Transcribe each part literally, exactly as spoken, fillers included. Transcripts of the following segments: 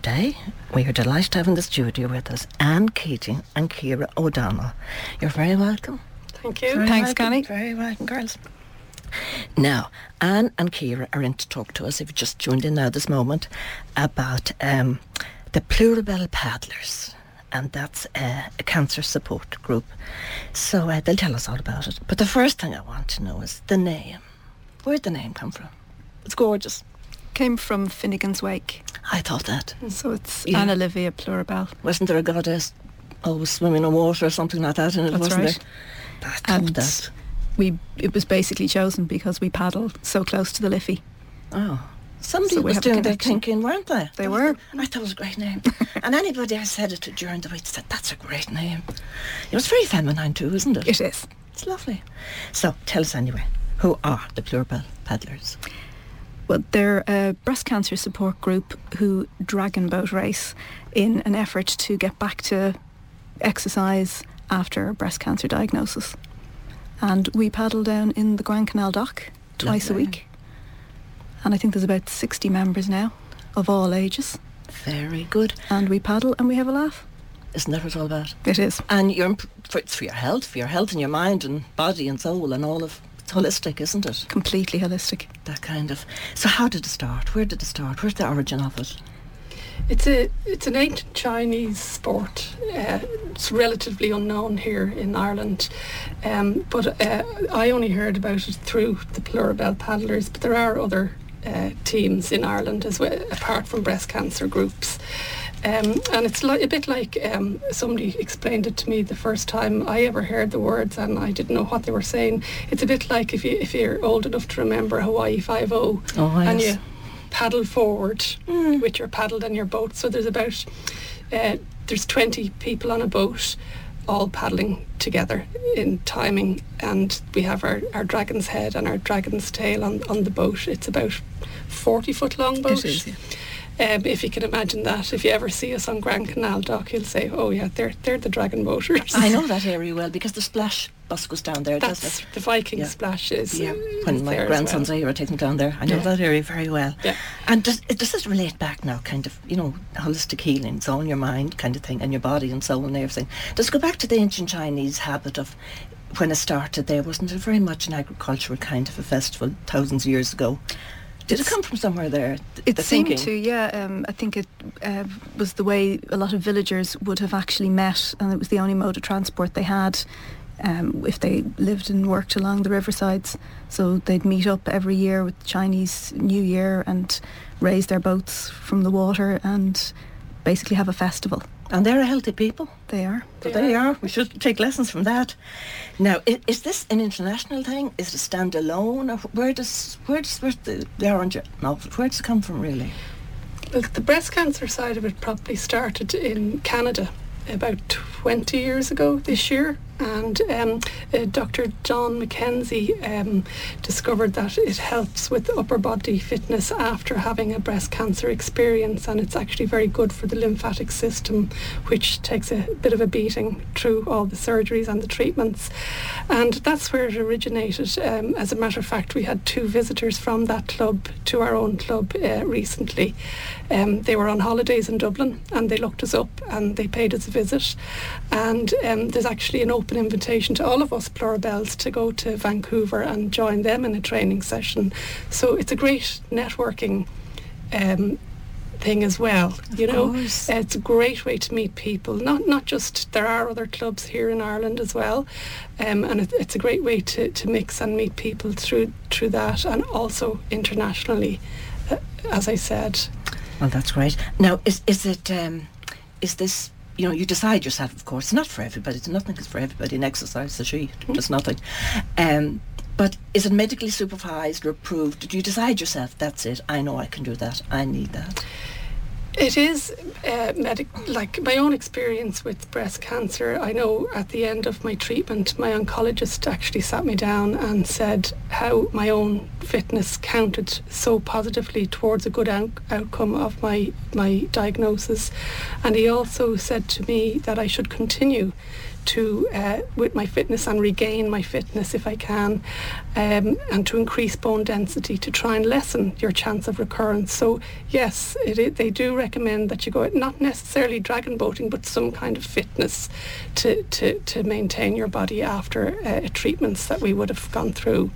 today we are delighted to have in the studio with us Anne Keating and Ciara O'Donnell. You're very welcome. Thank you. Very Thanks, welcome. Connie. Very welcome, girls. Now, Anne and Ciara are in to talk to us, if you've just tuned in now this moment, about um, the Pluribel Paddlers. And that's uh, a cancer support group. So uh, they'll tell us all about it. But the first thing I want to know is the name. Where'd the name come from? It's gorgeous. Came from Finnegan's Wake. I thought that. So it's Yeah. Anna Livia Pluribel. Wasn't there a goddess always swimming in water or something like that? And it That's wasn't right. there? I thought And that. we it was basically chosen because we paddled so close to the Liffey. Oh. Somebody So we was have a doing their connection. thinking, weren't they? They were. I thought it was a great name. And anybody I said it to during the week said, that's a great name. It was very feminine too, isn't it? It is. It's lovely. So, tell us anyway, who are the Pluribel Paddlers? Well, they're a breast cancer support group who dragon boat race in an effort to get back to exercise after a breast cancer diagnosis. And we paddle down in the Grand Canal dock twice Lovely. a week. And I think there's about sixty members now of all ages. Very good. And we paddle and we have a laugh. Isn't that what it's all about? It is. And you're imp- for, it's for your health, for your health and your mind and body and soul and all of it's holistic, isn't it? Completely holistic. That kind of. So how did it start? Where did it start? Where's the origin of it? It's a it's an ancient Chinese sport. Uh, it's relatively unknown here in Ireland, um, but uh, I only heard about it through the Pluribel Paddlers. But there are other uh, teams in Ireland as well, apart from breast cancer groups. Um, and it's li- a bit like um, somebody explained it to me the first time I ever heard the words, and I didn't know what they were saying. It's a bit like if you if you're old enough to remember Hawaii Five-O, Oh, and yes. you paddle forward Mm. with your paddle and your boat. So there's about uh, there's twenty people on a boat, all paddling together in timing, and we have our, our dragon's head and our dragon's tail on, on the boat. It's about forty foot long boat. It is, yeah. Um, if you can imagine that, if you ever see us on Grand Canal Dock, you'll say, "Oh yeah, they're they're the dragon boaters." I know that area well because the splash bus goes down there, doesn't That's it? the Viking Yeah. splashes. Yeah, uh, when is my there as grandson's well. here, I take them down there. I know Yeah. that area very well. Yeah. And does, it- does this relate back now, kind of, you know, holistic healing, it's all in your mind kind of thing, and your body and soul and everything. Does it go back to the ancient Chinese habit of when it started there? Wasn't it very much an agricultural kind of a festival thousands of years ago? Did it It's- come from somewhere there? th- It the seemed thinking? to, yeah. Um, I think it uh, was the way a lot of villagers would have actually met, and it was the only mode of transport they had um, if they lived and worked along the riversides. So they'd meet up every year with Chinese New Year and raise their boats from the water and basically have a festival. And they're a healthy people. They are. So They there you are. are. We should take lessons from that. Now, is, is this an international thing? Is it standalone? Or where does where does where's the, the orange of it? Where does it come from, really? Well, the breast cancer side of it probably started in Canada about twenty years ago this year, and um, uh, Doctor John Mackenzie um, discovered that it helps with upper body fitness after having a breast cancer experience, and it's actually very good for the lymphatic system, which takes a bit of a beating through all the surgeries and the treatments. And that's where it originated. Um, as a matter of fact, we had two visitors from that club to our own club uh, recently. Um, they were on holidays in Dublin and they looked us up and they paid us a visit. And um, there's actually an open invitation to all of us Pluribels to go to Vancouver and join them in a training session. So it's a great networking um, thing as well. You know, course. it's a great way to meet people. Not not just there are other clubs here in Ireland as well, um, and it, it's a great way to, to mix and meet people through through that, and also internationally, uh, as I said. Well, that's great. Now, is is it um, is this? You know, you decide yourself, of course. It's not for everybody. It's nothing is for everybody. In exercise, the she does nothing. Um, but is it medically supervised or approved? Do you decide yourself? That's it. I know I can do that. I need that. It is uh, medic like my own experience with breast cancer. I know at the end of my treatment, my oncologist actually sat me down and said how my own fitness counted so positively towards a good out- outcome of my, my diagnosis. And he also said to me that I should continue to uh, with my fitness and regain my fitness if I can, um, and to increase bone density to try and lessen your chance of recurrence. So yes, it, it, they do recommend that you go, not necessarily dragon boating, but some kind of fitness to, to, to maintain your body after uh, treatments that we would have gone through.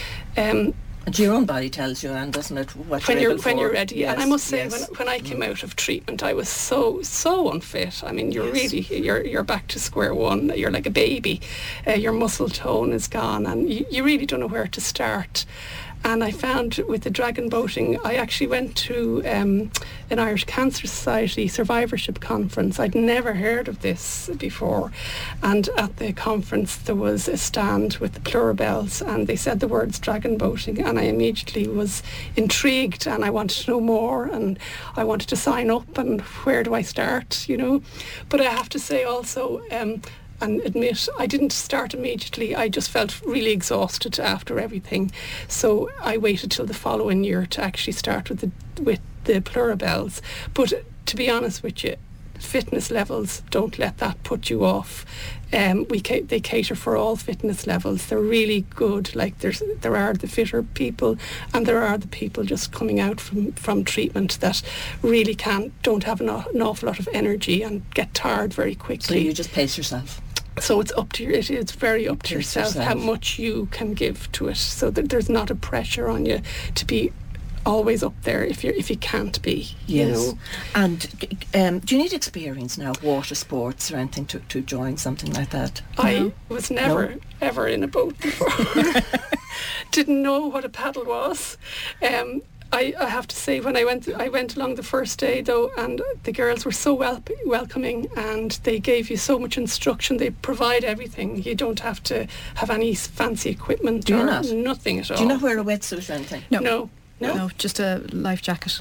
Um, And your own body tells you, and doesn't it, what when you're, you're able when for? you're ready. Yes, and I must say, yes. when, when I came mm. out of treatment, I was so so unfit. I mean, you're yes. really you're you're back to square one. You're like a baby. Uh, your muscle tone is gone, and you, you really don't know where to start. And I found with the dragon boating, I actually went to um, an Irish Cancer Society survivorship conference. I'd never heard of this before. And at the conference there was a stand with the Pluribels, and they said the words dragon boating, and I immediately was intrigued and I wanted to know more, and I wanted to sign up, and where do I start, you know. But I have to say also, um, and admit I didn't start immediately. I just felt really exhausted after everything, so I waited till the following year to actually start with the with the Pluribels. But to be honest with you, fitness levels, don't let that put you off. Um, we ca- they cater for all fitness levels. They're really good. Like there's there are the fitter people, and there are the people just coming out from, from treatment that really can don't have an, an awful lot of energy and get tired very quickly. So you just pace yourself. So it's up to you. It is very up to Pace yourself, yourself how much you can give to it. So that there's not a pressure on you to be always up there if you if you can't be. Yes. You know. And um, do you need experience now, water sports or anything, to, to join something like that? I No? was never No? ever in a boat before. Didn't know what a paddle was. Um, I, I have to say, when I went I went along the first day though, and the girls were so wel- welcoming, and they gave you so much instruction. They provide everything. You don't have to have any fancy equipment Do you or not? nothing at all. Do you not wear a wetsuit or anything? No. No. No, No. just a life jacket.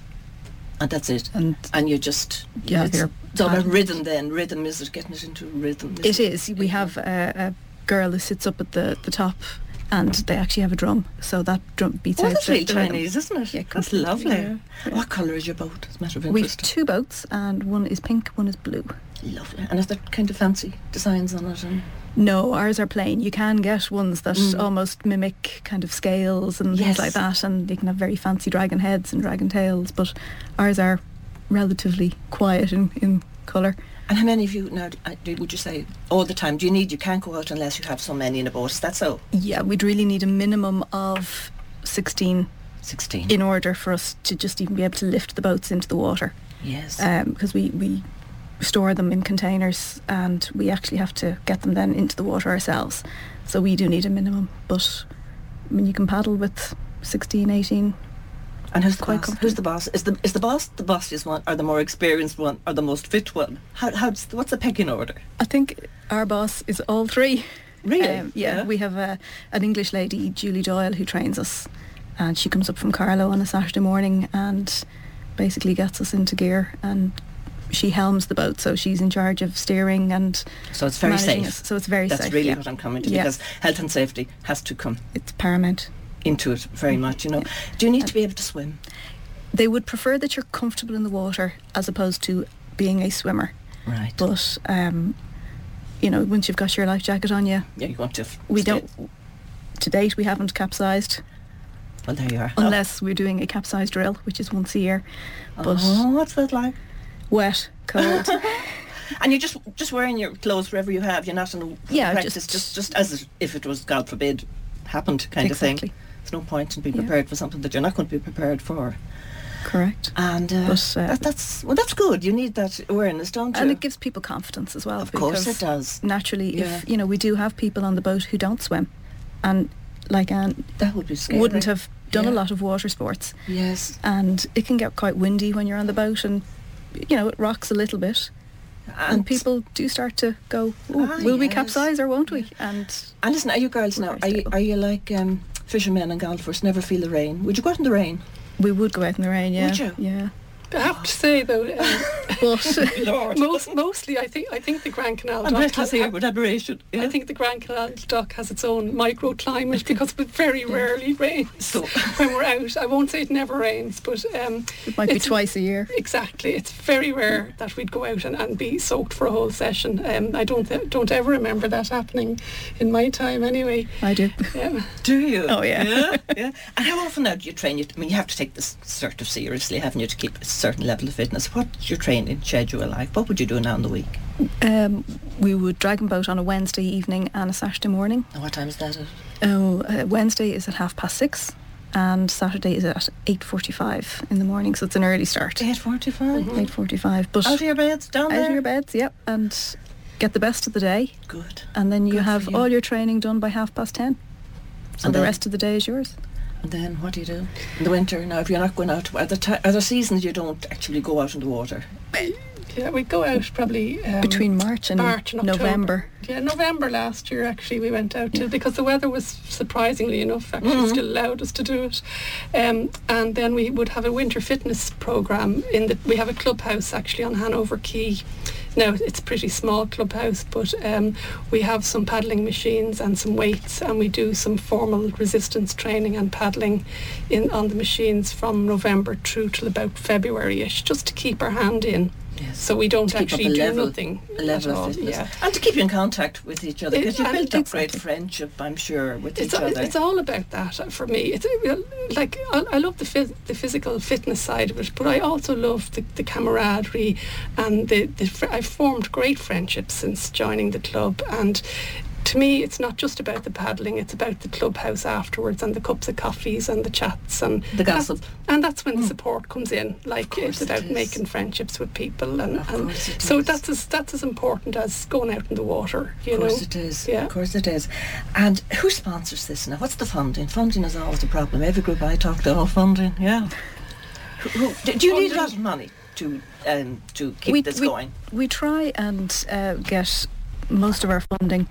And that's it. And And you just Yeah, it's, your it's all about paddle. rhythm then. Rhythm is it getting it into rhythm. it is. We have a, a girl who sits up at the, the top, and they actually have a drum, so that drum beats Oh, out that's the, really the rhythm. Chinese, isn't it? Yeah, That's completely, lovely. yeah, yeah. What colour is your boat? As a matter of We've interest. two boats, and one is pink, one is blue. Lovely. And is there kind of fancy designs on it? And No, ours are plain. You can get ones that Mm. almost mimic kind of scales and Yes. things like that, and you can have very fancy dragon heads and dragon tails, but ours are relatively quiet in, in colour. And how many of you now, uh, do- would you say, all the time, do you need, you can't go out unless you have so many in a boat, is that so? Yeah, we'd really need a minimum of sixteen sixteen. in order for us to just even be able to lift the boats into the water, Yes. because we, we store them in containers, and we actually have to get them then into the water ourselves. So we do need a minimum, but I mean, you can paddle with sixteen, eighteen. and who's the quite boss? comfortable. Who's the boss? Is the is the boss the bossiest one, or the more experienced one, or the most fit one? How how's what's the pecking order? I think our boss is all three. Really? Um, yeah, Yeah. we have a, an English lady, Julie Doyle, who trains us, and she comes up from Carlow on a Saturday morning and basically gets us into gear, and she helms the boat, so she's in charge of steering and So it's very managing safe. us. So it's very That's safe. really yeah. what I'm coming to, Yeah. because health and safety has to come It's paramount. into it very much, you know. Do you need to be able to swim? They would prefer that you're comfortable in the water as opposed to being a swimmer. Right. But, um, you know, once you've got your life jacket on you, Yeah, you want to. f- we stay- don't, to date, we haven't capsized. Well, there you are. Unless we're doing a capsize drill, which is once a year. But oh, what's that like? wet, cold. And you're just just wearing your clothes wherever you have. You're not in a Yeah, practice, just- just, just as if it was, God forbid, happened kind of Exactly. thing. There's no point in being Yeah. prepared for something that you're not going to be prepared for. Correct. And uh, But, uh, that, that's well, that's good. You need that awareness, don't you? And it gives people confidence as well. Of course because it does. Naturally, Yeah. if, you know, we do have people on the boat who don't swim. And like Anne That would be scary. wouldn't have done Yeah. a lot of water sports. Yes. And it can get quite windy when you're on the boat, and, you know, it rocks a little bit. And, people do start to go, "Ooh, Ah, will we yes. capsize or won't we?" And And listen, are you girls now? Very Are you, stable. are you like um, fishermen and golfers? Never feel the rain. Would you go out in the rain? we would go out in the rain, yeah. Would you? Yeah. I have to say though, um, But Lord. Most, mostly, I think I think the Grand Canal I'm Dock breathless has, here with admiration. Yeah. I think the Grand Canal Dock has its own microclimate because it very rarely rains. So- when we're out, I won't say it never rains, but um, it might be it's- twice a year. Exactly, it's very rare that we'd go out and, and be soaked for a whole session. Um, I don't th- don't ever remember that happening in my time, anyway. I do. Yeah. Do you? Oh, yeah. yeah, yeah. And how often now do you train? You, I mean, you have to take this sort of seriously, haven't you, to keep a certain level of fitness? What's your training schedule like? What would you do now in the week? Um, we would dragon boat on a Wednesday evening and a Saturday morning. And what time is that at? Oh, uh, Wednesday is at half past six, and Saturday is at eight forty-five in the morning. So it's an early start. eight forty-five. Mhm. Eight forty-five. But Out of your beds, down out there? of your beds, yep, and get the best of the day, Good. and then you Good for have you. all your training done by half past ten. So And the then- rest of the day is yours. And then what do you do in the winter? Now, if you're not going out, are there, ti are there seasons you don't actually go out in the water? Yeah, we'd go out probably um, Between March and, March and October. November. Yeah, November last year actually we went out to, because the weather was surprisingly enough actually Mhm. still allowed us to do it. Um, and then we would have a winter fitness programme in the, we have a clubhouse actually on Hanover Quay. Now it's a pretty small clubhouse, but um, we have some paddling machines and some weights, and we do some formal resistance training and paddling in on the machines from November through till about February-ish, just to keep our hand in. Yes. So we don't To keep up actually a do level- nothing A level at all. of fitness. Yeah. And to keep you in contact with each other, It- because you've and built up great exactly. friendship, I'm sure, with It's, each other. it's all about that uh, for me. It's uh, like I, I love the phys- the physical fitness side of it, but I also love the, the camaraderie and the, the fr- I've formed great friendships since joining the club. And to me, it's not just about the paddling; it's about the clubhouse afterwards and the cups of coffees and the chats and The gossip. that's- And that's when Mm. the support comes in. Like course it's about it is. making friendships with people, and, Of and course it so is. that's as that's as important as going out in the water. You Of course know. it is. Yeah. Of course it is. And who sponsors this now? What's the funding? Funding is always the problem. Every group I talk to, oh, funding, yeah. Who, who, do do you need a lot of money to um, to keep we, this we, going? We try and uh, get most of our funding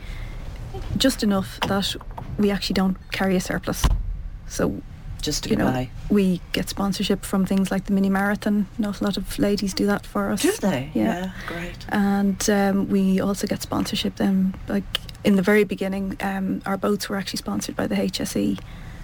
just enough that we actually don't carry a surplus. So, Just to you get know, by. we get sponsorship from things like the mini marathon. Not a lot of ladies do that for us. Do they? Yeah. great. And um, we also get sponsorship then, like in the very beginning, um, our boats were actually sponsored by the H S E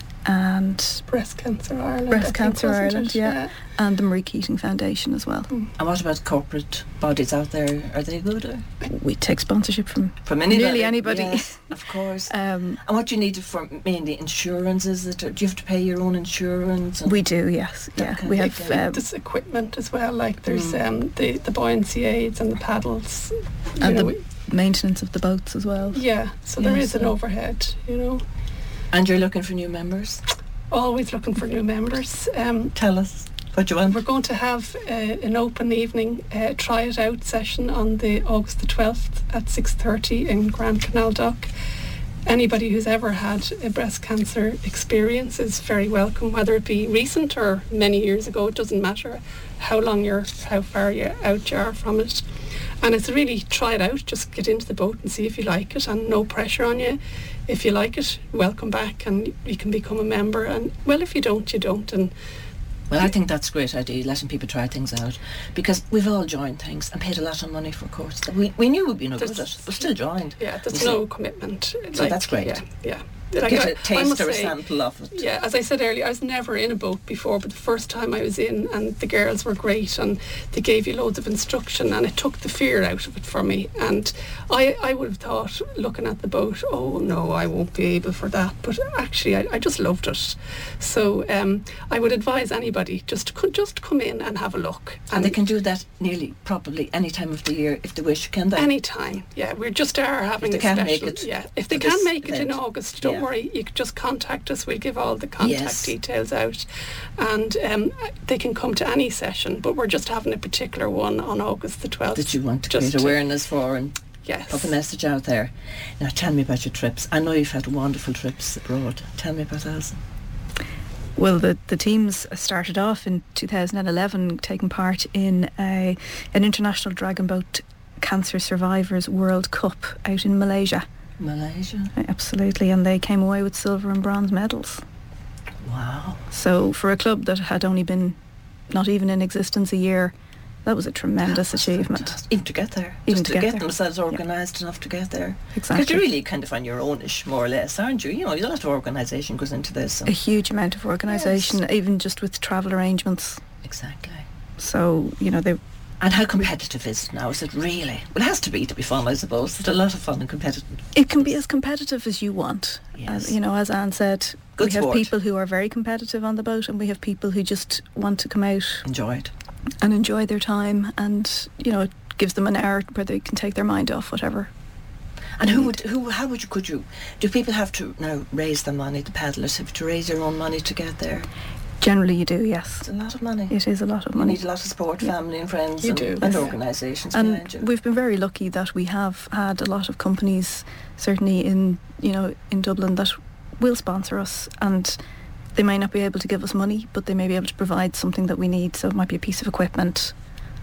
and Breast Cancer Ireland. I Breast think, Cancer wasn't Ireland, it? yeah, and the Marie Keating Foundation as well. And what about corporate bodies out there? Are they good? Or? We take sponsorship from From anybody? nearly anybody. Yes, of course. Um, And what do you need for mainly insurance? Is it? Or do you have to pay your own insurance? And we do, yes, That yeah. kind We of have thing. um, There's equipment as well, like there's Mm. um, the, the buoyancy aids and the paddles. You and know, the we- maintenance of the boats as well. yeah, so there Yeah, is an so- overhead, you know. And you're looking for new members? Always looking for new members. Um, Tell us what you want. we're going to have uh, an open evening uh, try it out session on the August the twelfth at six thirty in Grand Canal Dock. Anybody who's ever had a breast cancer experience is very welcome, whether it be recent or many years ago. It doesn't matter how long you're, how far you out you are from it. And it's really try it out, just get into the boat and see if you like it, and no pressure on you. If you like it, welcome back and you can become a member. And well, if you don't, you don't. And Well, I think that's a great idea, letting people try things out, because we've all joined things and paid a lot of money for a course that we, we knew we'd be no good at, There's- but still joined. yeah, there's You no see. commitment. So that's great. Yeah, yeah. Get Like, I- a I taste must or a say, sample of it. Yeah, as I said earlier, I was never in a boat before, but the first time I was in, and the girls were great, and they gave you loads of instruction, and it took the fear out of it for me. And I, I would have thought, looking at the boat, oh no, I won't be able for that. But actually, I, I just loved it. So um, I would advise anybody just to co- just come in and have a look. And they can do that nearly probably any time of the year if they wish, can they? Anytime, yeah. We just are having they a can't special. make it yeah, if they for can this make it in event. August, don't Yeah. worry. You can just contact us. We'll give all the contact Yes. details out, and um, they can come to any session. But we're just having a particular one on August the twelfth. That you want to Just create awareness for and Yes. put the message out there. Now tell me about your trips. I know you've had wonderful trips abroad. Tell me about those. Well, the, the teams started off in two thousand eleven taking part in a, an international dragon boat cancer survivors World Cup out in Malaysia. Malaysia. Absolutely, and they came away with silver and bronze medals. Wow. So for a club that had only been not even in existence a year, that was a tremendous That's achievement. fantastic. Even to get there. Even Just to to get get there. themselves Yeah. organised enough to get there. Exactly. Because you're really kind of on your own-ish, more or less, aren't you? You know, a lot of organisation goes into this. A And huge amount of organisation, even just with travel arrangements. exactly. So, you know, they And how competitive is it now? Is it really? Well, it has to be to be fun, I suppose. It's a lot of fun and competitive. it can be as competitive as you want. Yes. As, you know, as Anne said, Good we have sport. people who are very competitive on the boat, and we have people who just want to come out Enjoy it. and enjoy their time, and, you know, it gives them an hour where they can take their mind off whatever. And who would, who, how would you, could you, do people have to now raise the money, the paddlers have to raise their own money to get there? Generally you do, yes. It's a lot of money. It is a lot of You money. need a lot of support, Yeah. family and friends You and, do. and Yes. organisations behind you. And we've been very lucky that we have had a lot of companies, certainly in, you know, in Dublin, that will sponsor us, and they may not be able to give us money, but they may be able to provide something that we need. So it might be a piece of equipment.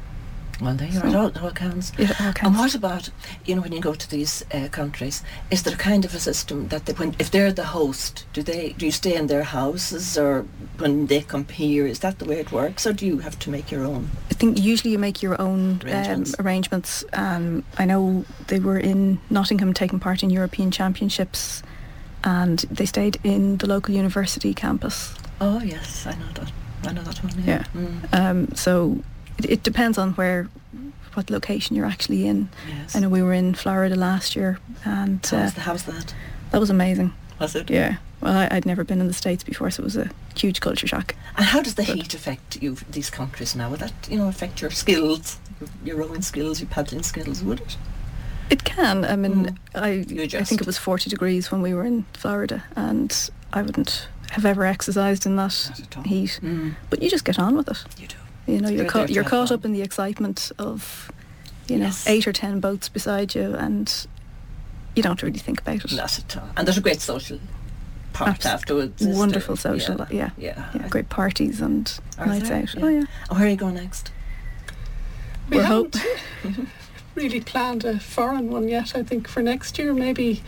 Well, there you are. So- It all, it all counts. It all And counts. what about, you know, when you go to these uh, countries, is there kind of a system that they, when, if they're the host, do they do you stay in their houses, or when they come here, is that the way it works, or do you have to make your own? I think usually you make your own Arrangements. um, arrangements. Um, I know they were in Nottingham taking part in European Championships, and they stayed in the local university campus. Oh yes, I know that. I know that one. Yeah. Yeah. Mm, Um, so it, it depends on where, what location you're actually in. yes. I know we were in Florida last year, and uh, How's, the, how's that? that was amazing. Was it? Yeah. Well, I, I'd never been in the States before, so it was a huge culture shock. And how does the But- heat affect you? These countries now? Would that, you know, affect your skills, your, your rowing skills, your paddling skills? Would it? It can. I mean, Mm. I You I adjust. think it was forty degrees when we were in Florida, and I wouldn't have ever exercised in that Not at all. heat. Mm, But you just get on with it. you do. You know, You're you're there caught to you're have caught fun. up in the excitement of, you know, Yes. eight or ten boats beside you, and you don't really think about it. Not at all. And there's a great social part Abs- afterwards. is Wonderful there? social, yeah. Yeah. Yeah, great parties and Are nights there? out. Yeah. Oh yeah. Oh, where are you going next? We We're haven't hope- really planned a foreign one yet. I think for next year, maybe.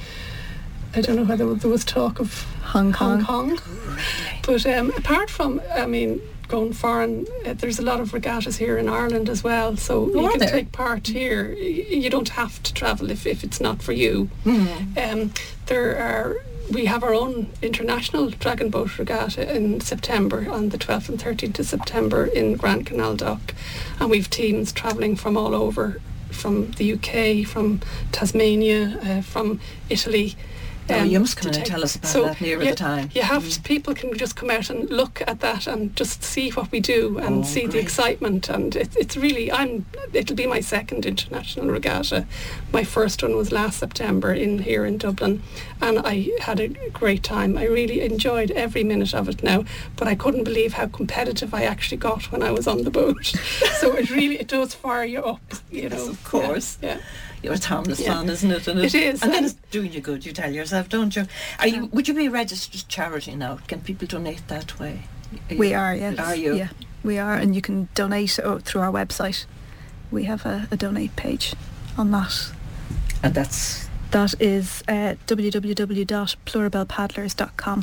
I don't know whether there was talk of Hong Kong. Hong Kong. Really? But um, apart from, I mean, going foreign, uh, there's a lot of regattas here in Ireland as well. So Oh, you are can there? take part here. Y- You don't have to travel if, if it's not for you. Mm. Um, there are. We have our own international dragon boat regatta in September, on the twelfth and thirteenth of September in Grand Canal Dock, and we've teams travelling from all over, from the U K, from Tasmania, uh, from Italy. Oh, you must to come in and take- tell us about so that nearer you- the time. You have Mm. to, people can just come out and look at that and just see what we do and Oh, see the great. excitement, and it, it's really, I'm it'll be my second international regatta. My first one was last September in here in Dublin, and I had a great time. I really enjoyed every minute of it now, but I couldn't believe how competitive I actually got when I was on the boat. So it really, it does fire you up, you Yes, know. of course. Yeah. yeah. You're it's harmless Yeah. fun, isn't it? And It is, And then and- it's doing you good, you tell yourself, don't you? Are you? Would you be a registered charity now? Can people donate that way? Are We you- are, yes. Are you? Yeah, we are, and you can donate oh, through our website. We have a, a donate page on that. And that's... That is uh, w w w dot plurabelle paddlers dot com.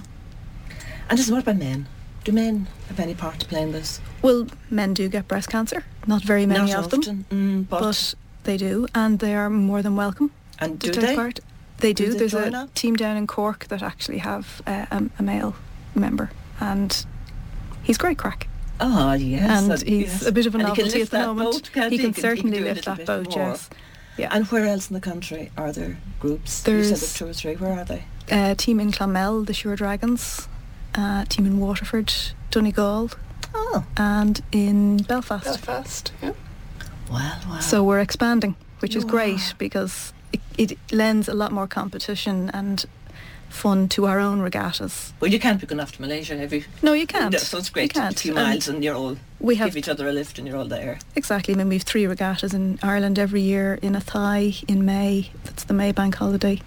And just what about men? Do men have any part to play in this? Well, men do get breast cancer. Not very many Not of them, often, mm, but, but they do, and they are more than welcome and to do take they? part. They Do do. they There's join a up? team down in Cork that actually have uh, a, a male member, and he's great crack. Oh yes, and that- he's yes. a bit of a And he can novelty lift at the that moment. boat, can't he he? can He can certainly do a lift little that bit boat. more. Yes. Yeah. And where else in the country are there groups? you said There's- there's two or three. Where are they? Uh, team in Clonmel, the Sure Dragons. Uh, team in Waterford, Donegal, Oh, and in Belfast. Belfast. Yeah. well, wow. So we're expanding, which is You great are. because it, it lends a lot more competition and fun to our own regattas. Well, you can't be going off to Malaysia, have you? No, you can't. No, so it's great. You can't. A few And miles and you're all we have give each other a lift and you're all there. exactly. I mean, we have three regattas in Ireland every year. In Athy in May, that's the May bank holiday,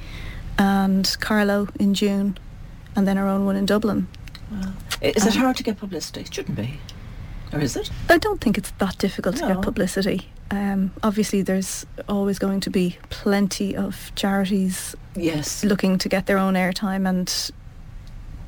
and Carlow in June, and then our own one in Dublin. Wow. Is it Um, hard to get publicity? It shouldn't be. Or is it? I don't think it's that difficult to No. get publicity. Um, obviously, there's always going to be plenty of charities Yes. looking to get their own airtime, and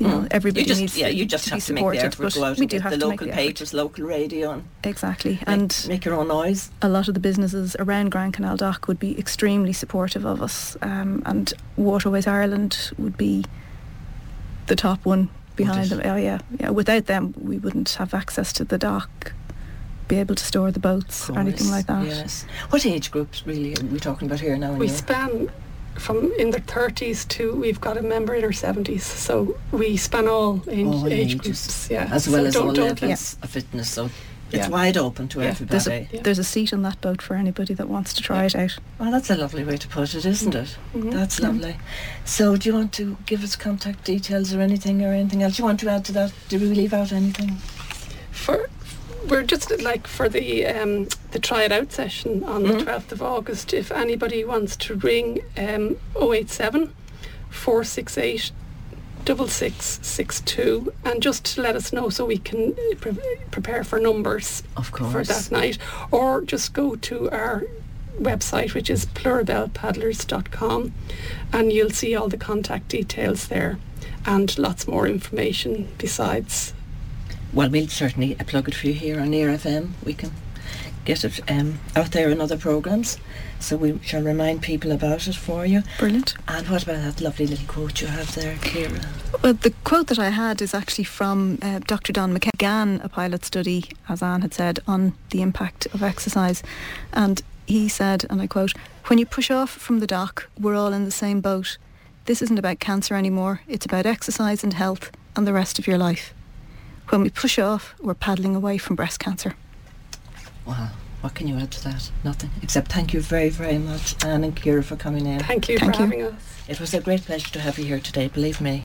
you know, Mm. everybody you just, needs yeah, to, you just to have be to make the supported. effort, But go out we and do get have the to local make the effort. papers, local radio, and Exactly. make, And make your own noise. a lot of the businesses around Grand Canal Dock would be extremely supportive of us, um, and Waterways Ireland would be the top one behind them. Oh yeah, yeah. Without them, we wouldn't have access to the dock, be able to store the boats or anything like that. Yes. What age groups really are we talking about here now? We anyway? span from in their thirties to we've got a member in her seventies, so we span all age, All age ages. groups. Yeah, as So well as don't- all don't levels of fitness. So it's Yeah. wide open to Yeah. There's everybody. a Yeah. there's a seat on that boat for anybody that wants to try it out. Well, that's a lovely way to put it, isn't it? Mhm. That's Yeah. lovely. So do you want to give us contact details or anything or anything else? Do you want to add to that? Did we leave out anything? For we're just like for the um, the try it out session on Mhm. the twelfth of August. If anybody wants to ring um, oh eight seven, four six eight, six six six two and just to let us know so we can uh, pre- prepare for numbers Of course. for that night, or just go to our website, which is plurabelle paddlers dot com, and you'll see all the contact details there and lots more information besides. Well, we'll certainly uh, plug it for you here on Near F M. We can get it um, out there in other programmes. So we shall remind people about it for you. Brilliant. And what about that lovely little quote you have there, Ciara? Well, the quote that I had is actually from uh, Doctor Don McKenzie. Began a pilot study, as Anne had said, on the impact of exercise, and he said, and I quote, "When you push off from the dock, we're all in the same boat. This isn't about cancer anymore. It's about exercise and health and the rest of your life. When we push off, we're paddling away from breast cancer." Wow. What can you add to that? Nothing. Except thank you very, very much, Anne and Ciara, for coming in. Thank you Thank for you. having us. It was a great pleasure to have you here today, believe me.